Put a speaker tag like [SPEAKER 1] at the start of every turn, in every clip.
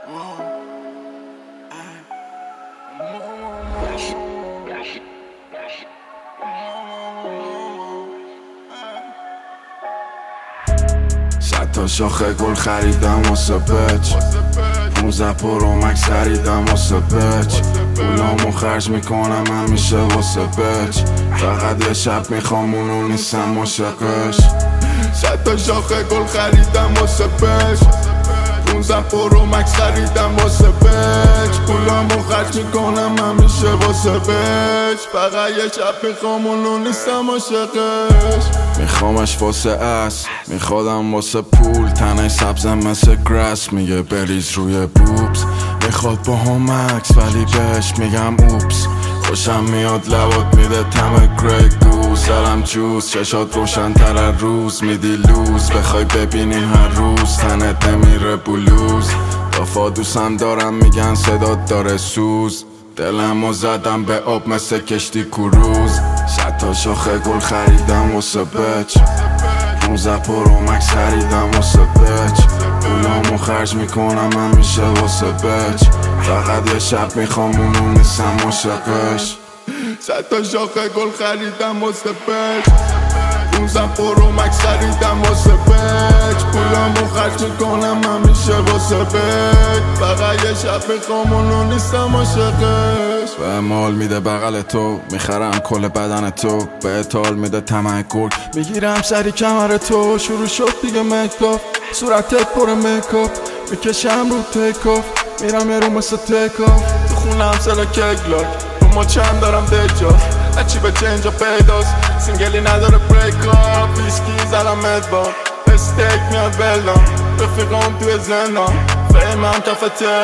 [SPEAKER 1] صد تا شاخه گل خریدم واسه بچ 15 پرو مکس خریدم واسه بچ پولامو خرج میکنم همیشه واسه بچ فقط یه شب میخوام اونو نیستم عاشقش. صد تا شاخه گل خریدم واسه بچ 15 پرو مکس خریدم واسه بچ پولامو خرج میکنم همیشه واسه بچ فقط یه شب میخوام اونو نیستم عاشقش. میخوامش واسه اس میخوادم واسه پول تنه سبزم مثل گراس میگه بریز روی بوبس میخواد با هم عکس ولی بهش میگم اوپس خوشم میاد لبات میده تم گری گوز سرم جوز چشات روشن تر از روز میدی لوز بخوای ببینی هر روز تنت نمیره بلوز دافا دوستم دارم میگن صدات داره سوز دلمو زدم به آب مثل کشتی کروز. صد تا شاخه گل خریدم واسه بچ 15 پرو مکس خریدم واسه بچ پولامو خرج میکنم همیشه واسه بچ فقط یه شب میخوام اونو نیستم عاشقش. صد تا شاخه گل خریدم واسه بچ 15 پرو مکس خریدم واسه بچ پولامو خرج میکنم همیشه واسه بچ فقط یه شب میخوام اونو نیستم عاشقش. به مال میده بغل تو میخرم کل بدن تو به حال میده طمع گل میگیرم سری کمر تو شروع شد دیگه مکاپ صورتت پر مکاپ میکشم رو تکاف میرم یه رو مثل تکاف تو خونم سلا کگلاک رو ما چند دارم دجاز هرچی به چنجا پیداست سینگلی نداره بریک آف ویسکی زدم ادوار استیک میاد بلدم رفیقام توی زندان فیمم کف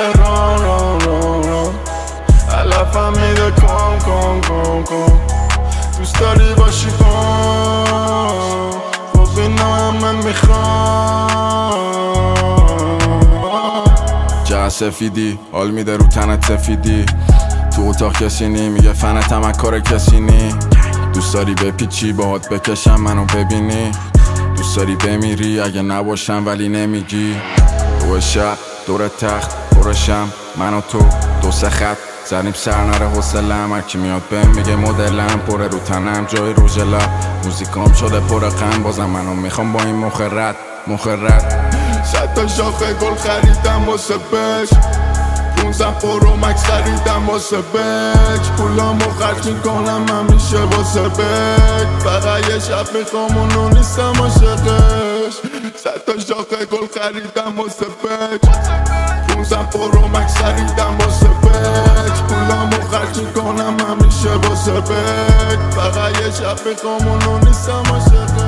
[SPEAKER 1] تهران علفم میده کن دوست داری باشی کن خب اینا من میخوام جه سفیدی حال میده رو تنت سفیدی تو اتاق کسی نی میگه فنتم از کار کسی نی دوست داری بپیچی باهات بکشم منو ببینی دوست داری بمیری اگه نباشم ولی نمیگی تو شب دور تخت پرشم من و تو دو سه خط زنیم سر نره حوصله‌ام هرکی میاد بهم میگه مدلم پره رو تنم جای روژ لب موزیکام شده پر غم بازم منو میخوام با این مخرت صد تا شاخه گل خریدم واسه بچ 15 پرو مکس خریدم واسه بچ پولامو خرج میکنم همیشه واسه بچ فقط یه شب میخوام اونو نیستم عاشقش. صد تا شاخه گل خریدم واسه بچ 15 پرو مکس خریدم واسه بچ پولامو خرج میکنم همیشه واسه بچ فقط یه شب میخوام اونو نیستم عاشقش.